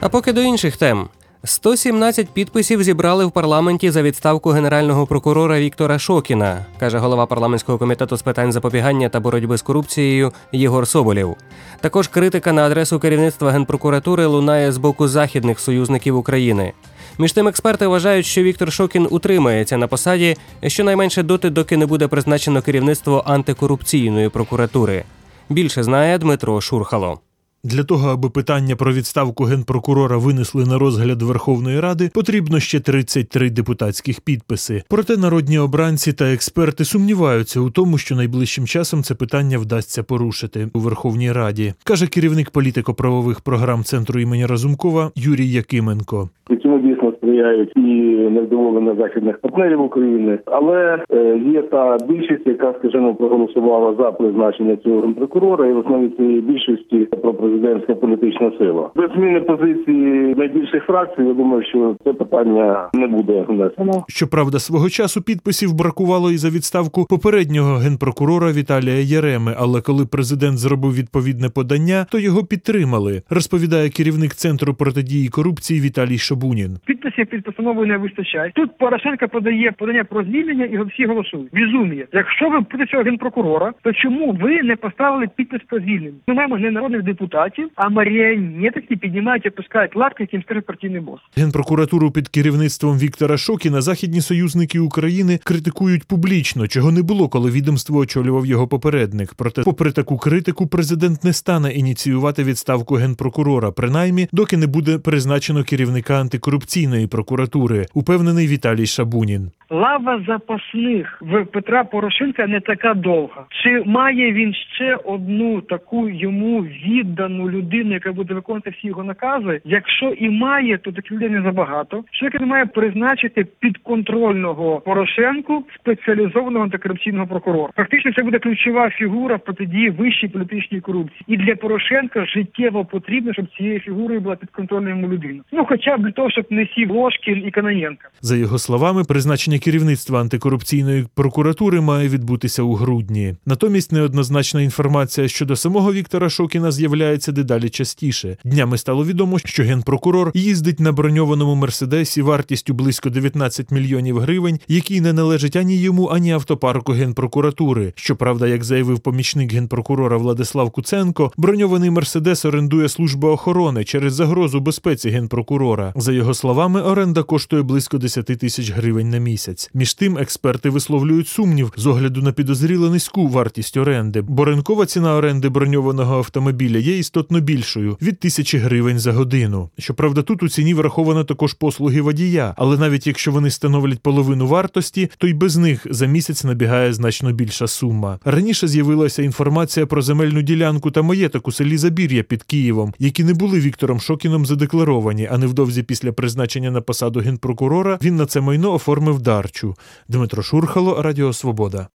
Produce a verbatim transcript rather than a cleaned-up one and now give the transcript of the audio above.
А поки до інших тем. сто сімнадцять підписів зібрали в парламенті за відставку генерального прокурора Віктора Шокіна, каже голова парламентського комітету з питань запобігання та боротьби з корупцією Єгор Соболєв. Також критика на адресу керівництва Генпрокуратури лунає з боку західних союзників України. Між тим, експерти вважають, що Віктор Шокін утримається на посаді щонайменше доти, доки не буде призначено керівництво антикорупційної прокуратури. Більше знає Дмитро Шурхало. Для того, аби питання про відставку генпрокурора винесли на розгляд Верховної Ради, потрібно ще тридцять три депутатських підписи. Проте народні обранці та експерти сумніваються у тому, що найближчим часом це питання вдасться порушити у Верховній Раді, каже керівник політико-правових програм Центру імені Разумкова Юрій Якименко. Цьому дійсно сприяють і невдоволення західних партнерів України, але є та більшість, яка, скажімо, проголосувала за призначення цього генпрокурора, і в основі цієї більшості пропрезидентська політична сила. Без зміни позиції найбільших фракцій, я думаю, що це питання не буде внесено. Щоправда, свого часу підписів бракувало і за відставку попереднього генпрокурора Віталія Яреми, але коли президент зробив відповідне подання, то його підтримали, розповідає керівник Центру протидії корупції Віталій Шабунін. Підписів під постановою не вистачає. Тут Порошенко подає подання про звільнення і всі голосують. Безум'я. Якщо ви проти цього генпрокурора, то чому ви не поставили підпис про звільнення? Ми маємо не народних депутатів, а маріонетки піднімають і опускають лапки, яким скаже партійний бос. Генпрокуратуру під керівництвом Віктора Шокіна західні союзники України критикують публічно, чого не було, коли відомство очолював його попередник. Проте, попри таку критику, президент не стане ініціювати відставку генпрокурора, принаймні, доки не буде призначено керівника антикорупційної прокуратури, упевнений Віталій Шабунін. Лава запасних в Петра Порошенка не така довга. Чи має він ще одну таку йому віддану людину, яка буде виконувати всі його накази? Якщо і має, то таких людей не забагато. Що він має призначити підконтрольного Порошенку спеціалізованого антикорупційного прокурора? Фактично це буде ключова фігура в протидії вищій політичній корупції. І для Порошенка життєво потрібно, щоб цією фігурою була підконтрольна йому людина. Ну хоча б для того, щоб не сів Ложкін і Кононенко. За його словами, призначення керівництва антикорупційної прокуратури має відбутися у грудні. Натомість неоднозначна інформація щодо самого Віктора Шокіна з'являється дедалі частіше. Днями стало відомо, що генпрокурор їздить на броньованому мерседесі вартістю близько дев'ятнадцять мільйонів гривень, який не належить ані йому, ані автопарку генпрокуратури. Щоправда, як заявив помічник генпрокурора Владислав Куценко, броньований мерседес орендує служба охорони через загрозу безпеці генпрокурора. За його словами, оренда коштує близько десять тисяч гривень на місяць. Між тим, експерти висловлюють сумнів з огляду на підозріло низьку вартість оренди, бо ринкова ціна оренди броньованого автомобіля є істотно більшою – від тисячі гривень за годину. Щоправда, тут у ціні враховано також послуги водія, але навіть якщо вони становлять половину вартості, то й без них за місяць набігає значно більша сума. Раніше з'явилася інформація про земельну ділянку та маєток у селі Забір'я під Києвом, які не були Віктором Шокіном задекларовані, а невдовзі після призначення на посаду генпрокурора він на це майно оформив дарчу. Дмитро Шурхало, Радіо Свобода.